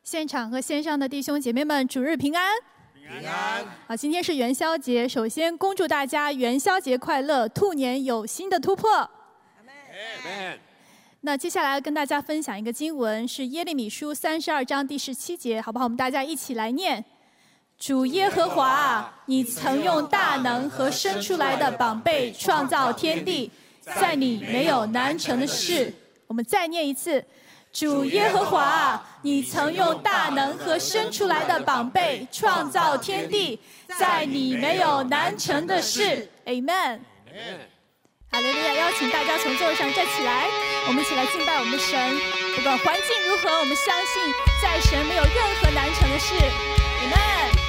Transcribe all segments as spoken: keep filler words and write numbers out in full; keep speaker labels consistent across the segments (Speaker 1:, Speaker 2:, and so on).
Speaker 1: 现场和线上的弟兄姐妹们，主日平安！
Speaker 2: 平安！
Speaker 1: 好，今天是元宵节，首先恭祝大家元宵节快乐，兔年有新的突破。阿
Speaker 2: 们。
Speaker 1: 那接下来要跟大家分享一个经文，是耶利米书三十二章第十七节，好不好？我们大家一起来念：主耶和华啊，你曾用大能和生出来的膀臂创造天地，在你没有难成的事。我们再念一次。主耶和华啊，你曾用大能和生出来的膀臂创造天地，在你没有难成的事。Amen。哈利路亚！邀请大家从座位上站起来，我们一起来敬拜我们的神。不管环境如何，我们相信在神没有任何难成的事。Amen。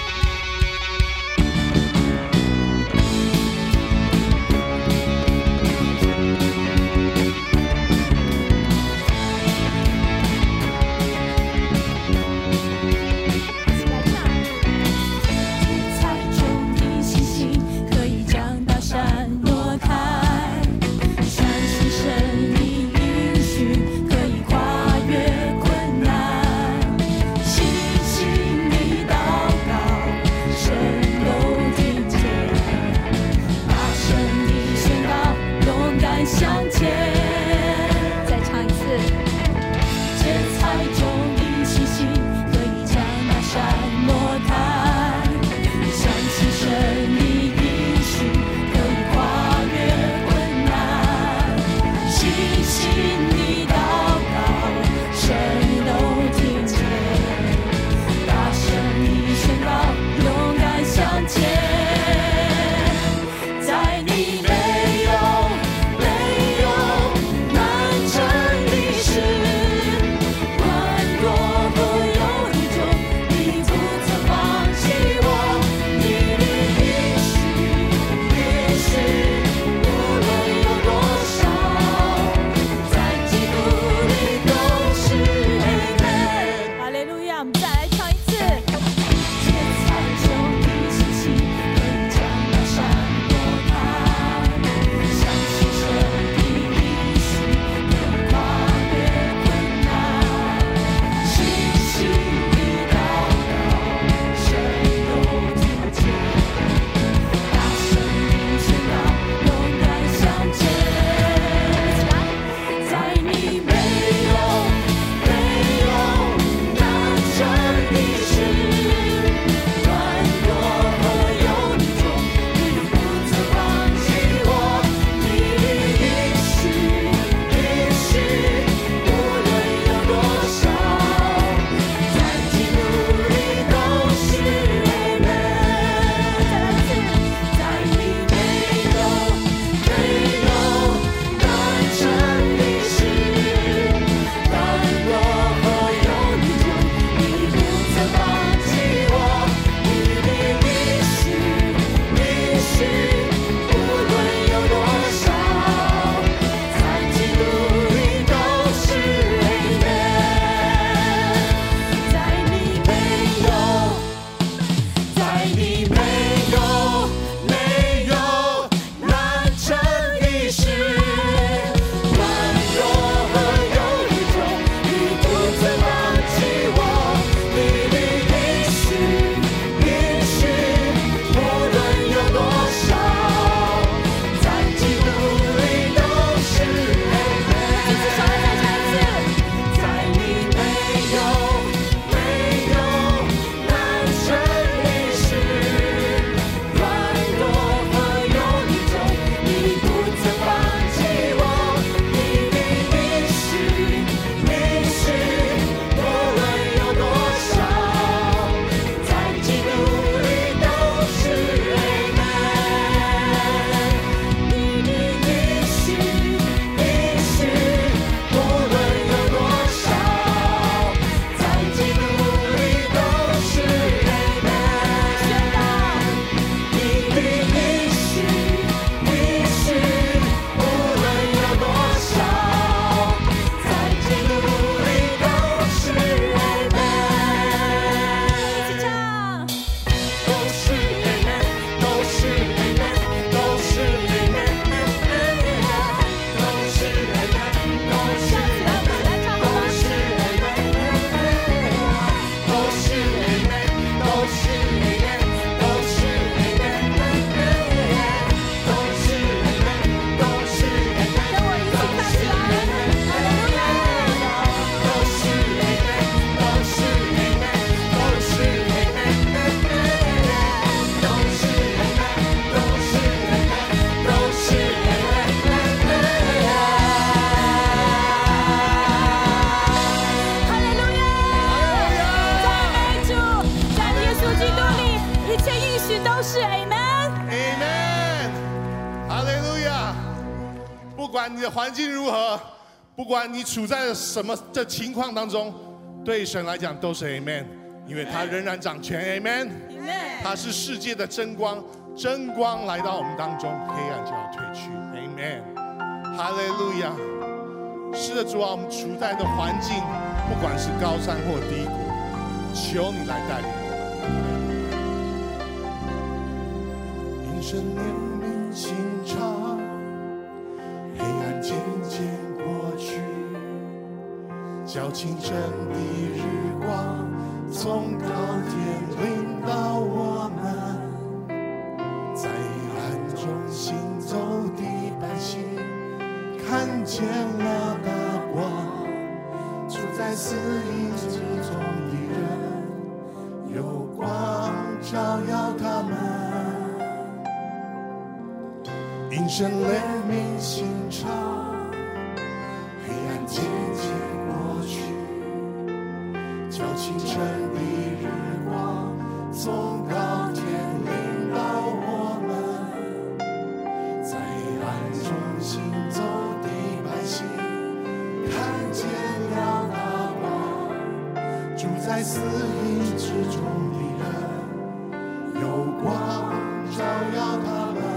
Speaker 3: 信心的祷告。
Speaker 1: 都是 Amen。Amen。
Speaker 3: 哈利路亚！不管你的环境如何，不管你处在什么的情况当中，对神来讲都是 Amen， 因为他仍然掌权 Amen。他是世界的真光，真光来到我们当中，黑暗就要退去 Amen。哈利路亚！是的，主啊，我们处在的环境，不管是高山或低谷，求你来带领我们。因神怜悯心肠，黑暗渐渐过去，叫清晨的日光从高天临到我们，在暗中行走的百姓看见了大光，住在死荫之中的人有光照耀他们。因神怜悯心肠，黑暗渐渐过去，叫清晨的日光从高天临到我们，在暗中行走的百姓看见了大光，住在死荫之中的人有光照耀他们。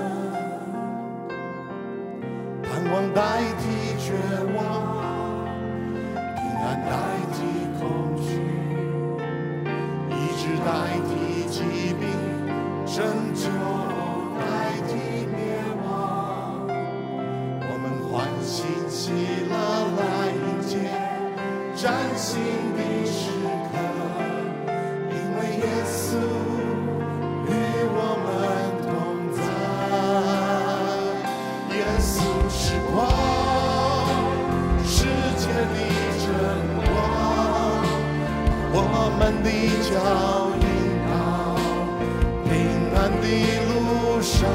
Speaker 3: 盼望代替绝望，平安代替恐惧，医治代替疾病，拯救代替灭亡。我们欢欣喜乐来迎接崭新的时刻，因为耶稣与我们同在。耶稣是光，世界的真光，我们的脚引导平安的路上。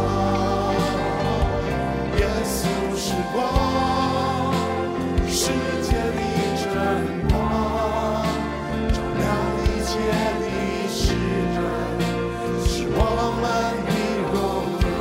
Speaker 3: 耶稣是光，世界的真光，照亮一切的世人，是我们的荣耀。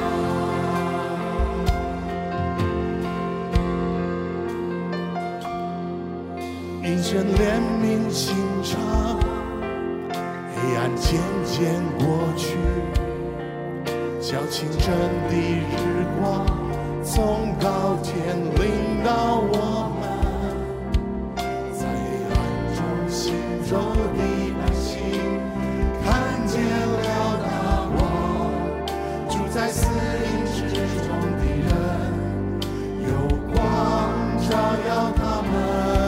Speaker 3: 因神怜悯心肠，黑暗渐渐过去，叫清晨的日光从高天临到我们，在暗中行走的百姓看见了大光，住在死荫之中的人有光照耀他们。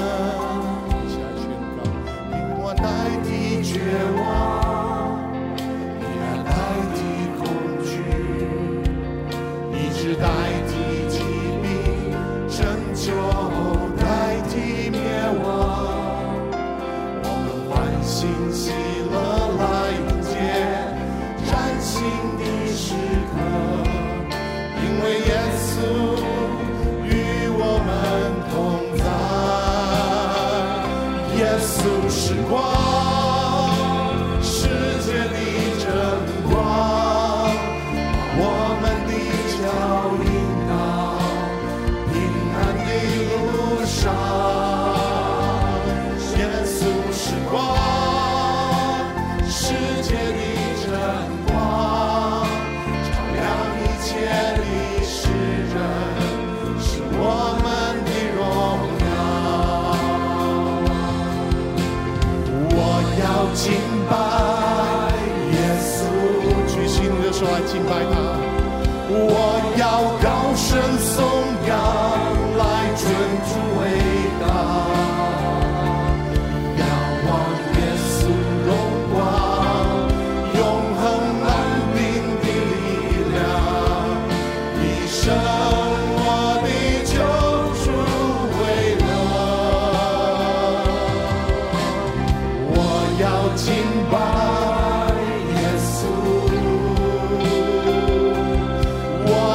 Speaker 3: 绝望，平安代替恐惧，医治代替疾病，拯救代替灭亡。我们欢欣喜乐来迎接崭新的时刻，因为耶稣与我们同在。耶稣是光，敬拜耶稣，举起你的手来敬拜他。我要高声颂扬，来尊主伟大，仰望耶稣荣光，永恒安定的力量，一生我的救主为乐。我要敬拜耶稣，我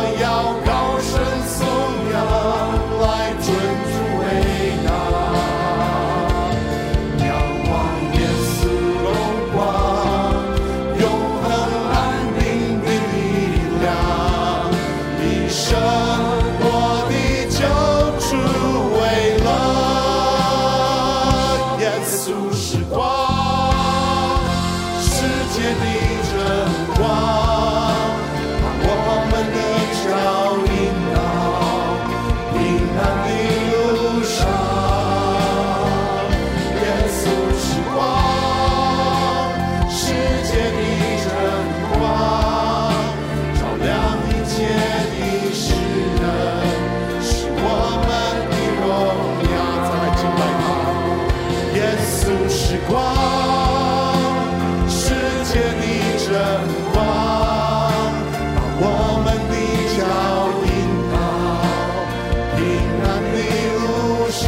Speaker 3: 是光，世界的真光，把我们的脚引到平安的路上。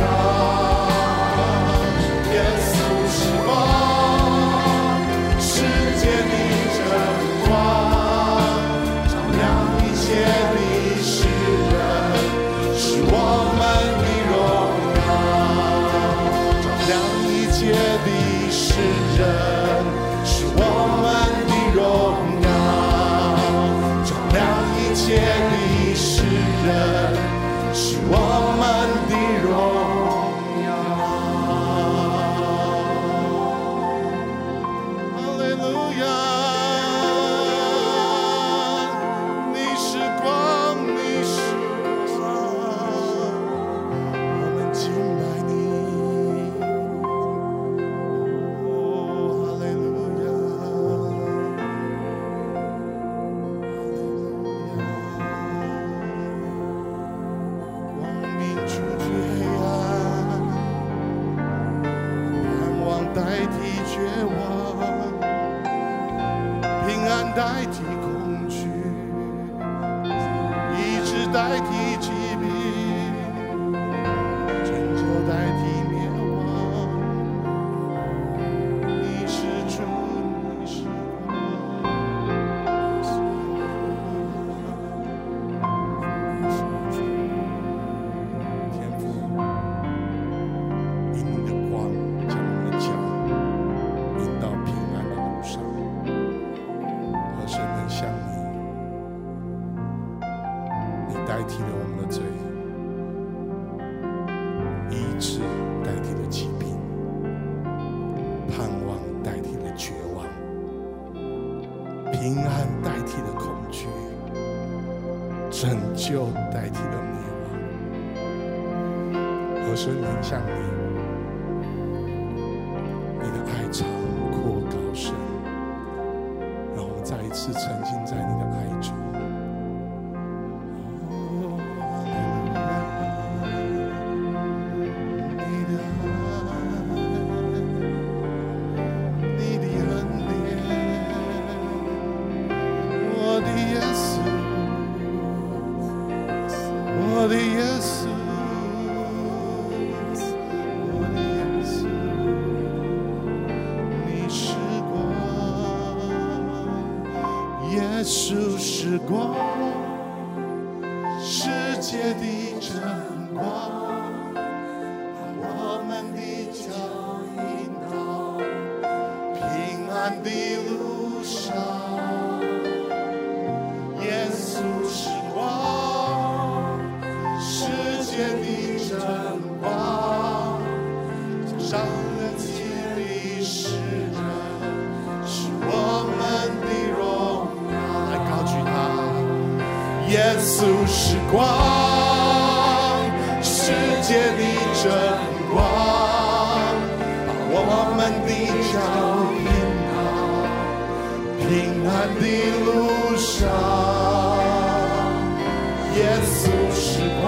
Speaker 3: 耶稣是光，世界的真光，照亮一切的世人，是我们的荣耀。照亮一切的世人，是我们的荣耀。照亮一切的世人，是我们的荣耀。哈利路亚！你是光，你是光，我们敬拜你。哦，哈利路亚！光明除去黑暗，盼望代替绝望，平安代替恐惧，医治代替疾病，拯救代替灭亡。你是主，你是光。天父，以你的光将我们的脚引到平安的路上。何神能像你？你代替了我们的罪，医治代替了疾病，盼望代替了绝望，平安代替了恐惧，拯救代替了灭亡。何神能像你？你的爱长阔高深，让我们再一次沉浸在你的爱中。哦，哈利路亚！你的爱，你的恩典，我的耶稣，我的耶稣，我的耶稣。你是光，耶稣是光，世界的真光，把我们的脚引到平安的路上。耶稣是光，世界的真光，照亮了一切的世人，是我们的荣耀。来高举他，耶稣是光，世界的真光，把我们的脚引到平安的路上。耶稣是光，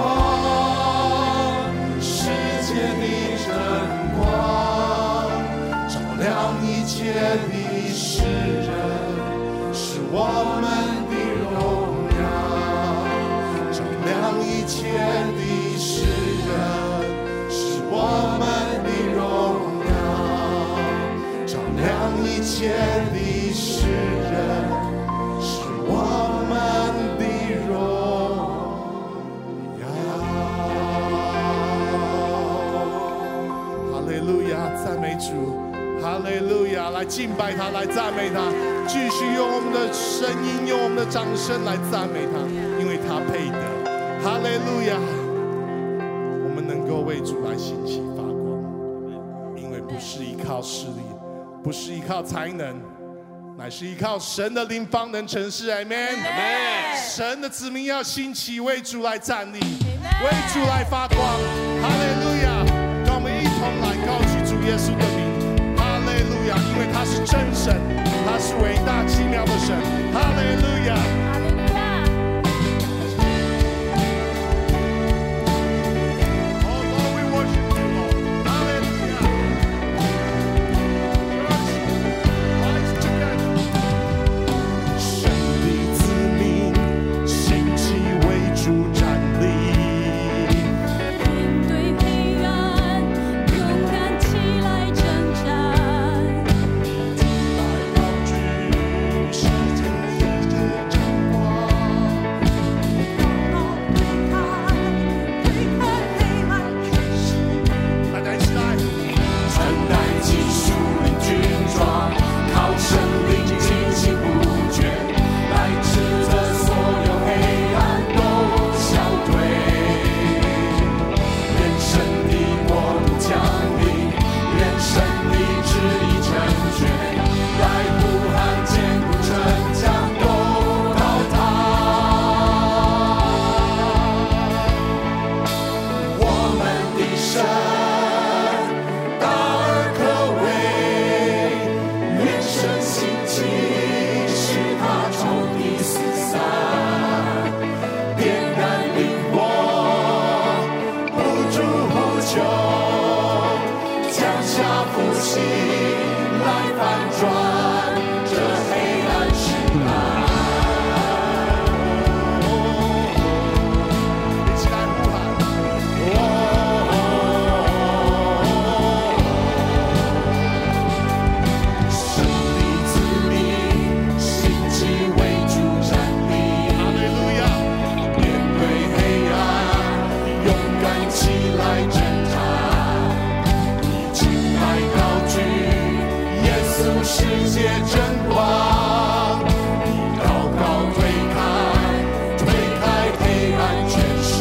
Speaker 3: 世界的真光，照亮一切的世人，是我们的荣耀。照亮一切的世人，是我们的荣耀。照亮一切的世人，是我们的荣耀。哈利路亚，赞美主。哈利路亚，来敬拜他，来赞美他，继续用我们的声音，用我们的掌声来赞美他，因为他配得。哈利路亚，我们能够为主来兴起发光，因为不是依靠势力，不是依靠才能，乃是依靠神的灵方能成事。阿们。神的子民要兴起，为主来站立，为主来发光。哈利路亚，让我们一同来高举主耶稣的名。哈利路亚，因为他是真神，他是伟大奇妙的神。哈利路亚。Oh Lord, we worship you, Lord. Hallelujah. 世界真光，你高高推开，推开黑暗权势，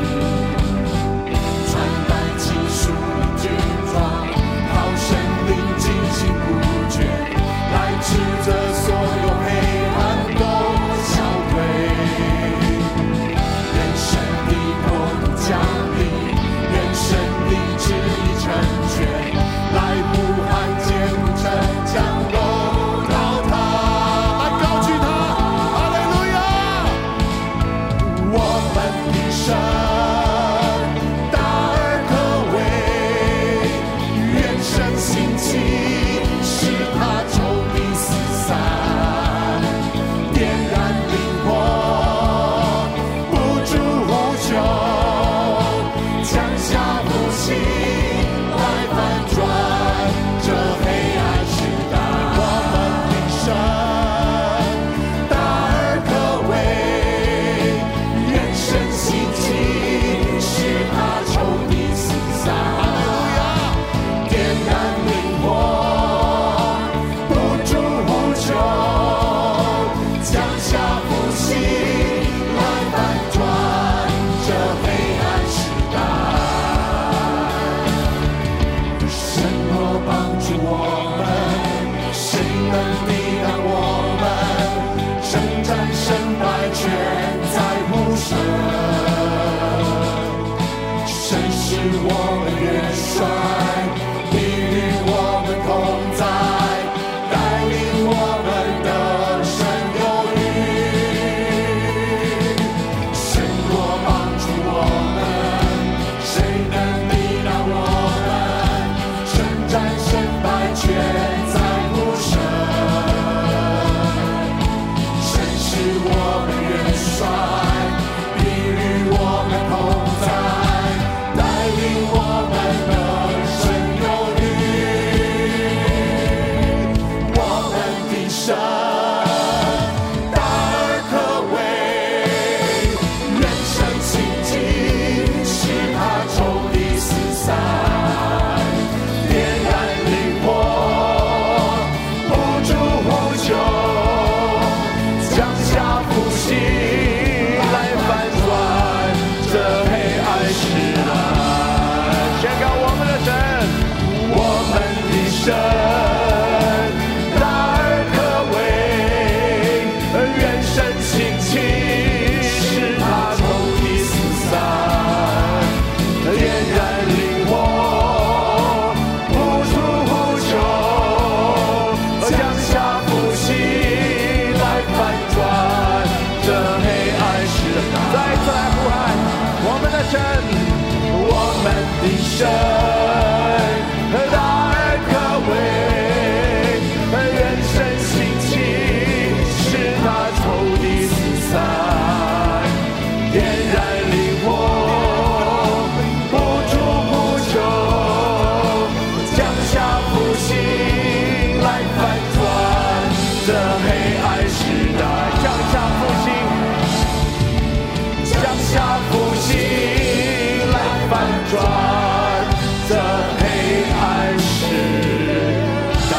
Speaker 3: 穿戴起属灵军装，靠神灵进行不绝，来指着所有黑暗都消退。愿神的国度降临，愿神的旨意成全，来呼喊坚固城墙都倒塌，来高举他，哈利路亚！我们的神大而可畏，愿神兴起，使他仇敌四散，点燃灵火，不住呼求，降下复兴来反转这黑暗时代。我们的神大而可畏，愿神兴起，使他仇敌四散。哈利路亚！点燃灵火，不住呼求，降下复兴来反转这黑暗时代。神若帮助我们，谁能抵挡我们？征战胜败全在乎神，神是我们元帅，必与我们同在，带领我们的神有余。神若帮助我们，谁能抵挡我们？征战胜败全在乎神，神是我们元帅，必与我们同在，带领我们的神有余。我们的神大而可畏，愿神兴起，使他仇敌四散，点燃灵火，不住呼求，降下复兴来反转这黑暗时代。宣告我们的神，我们的神大而可畏，愿神兴起，使他仇敌四散，点燃灵火，不住呼求，降下复兴来反转这黑暗时代。再一次来呼喊我们的神，我们的神大而可畏，愿神兴起，使他仇敌四散，点燃灵火，不住呼求，降下复兴来反转这黑暗时代。降下复兴，降下复兴来反转这黑暗时代。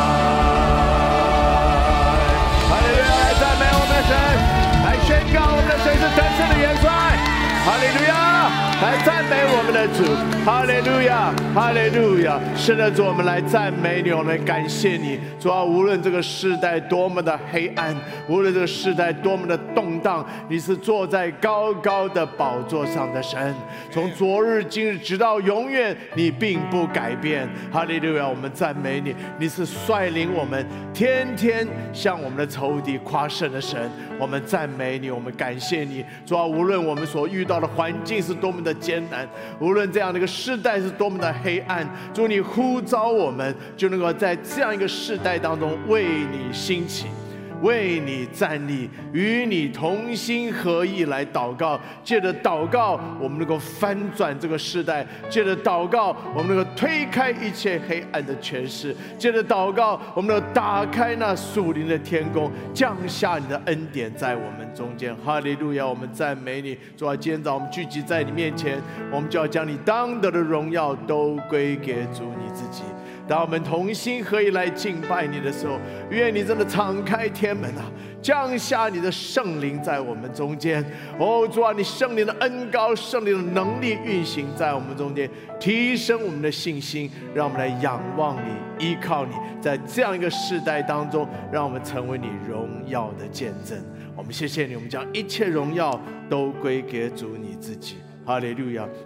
Speaker 3: 哈利路亚！来赞美我们的神，来宣告我们的神是真正的元帅。哈利路亚！来赞美我们的主。哈利路亚！哈利路亚！是的，主，我们来赞美你，我们感谢你，主啊！无论这个世代多么的黑暗，无论这个世代多么的动荡，你是坐在高高的宝座上的神，从昨日今日直到永远，你并不改变。哈利路亚！我们赞美你，你是率领我们天天向我们的仇敌夸胜的神。我们赞美你，我们感谢你，主啊！无论我们所遇到的环境是多么的艰难，无论这样的一个世代是多么的黑暗，主，你呼召我们，就能够在这样一个世代当中为你兴起，为你站立，与你同心合意来祷告。借着祷告，我们能够翻转这个世代；借着祷告，我们能够推开一切黑暗的权势；借着祷告，我们能够打开那属灵的天宫，降下你的恩典在我们中间。哈利路亚！我们赞美你，主啊！今天早上我们聚集在你面前，我们就要将你当得的荣耀都归给主你自己。
Speaker 4: 当我们同心合意来敬拜你的时候，愿你真的敞开天门啊，降下你的圣灵在我们中间。哦，主啊，你圣灵的恩膏、圣灵的能力运行在我们中间，提升我们的信心，让我们来仰望你，依靠你，在这样一个世代当中，让我们成为你荣耀的见证。我们谢谢你，我们将一切荣耀都归给主你自己。哈利路亚。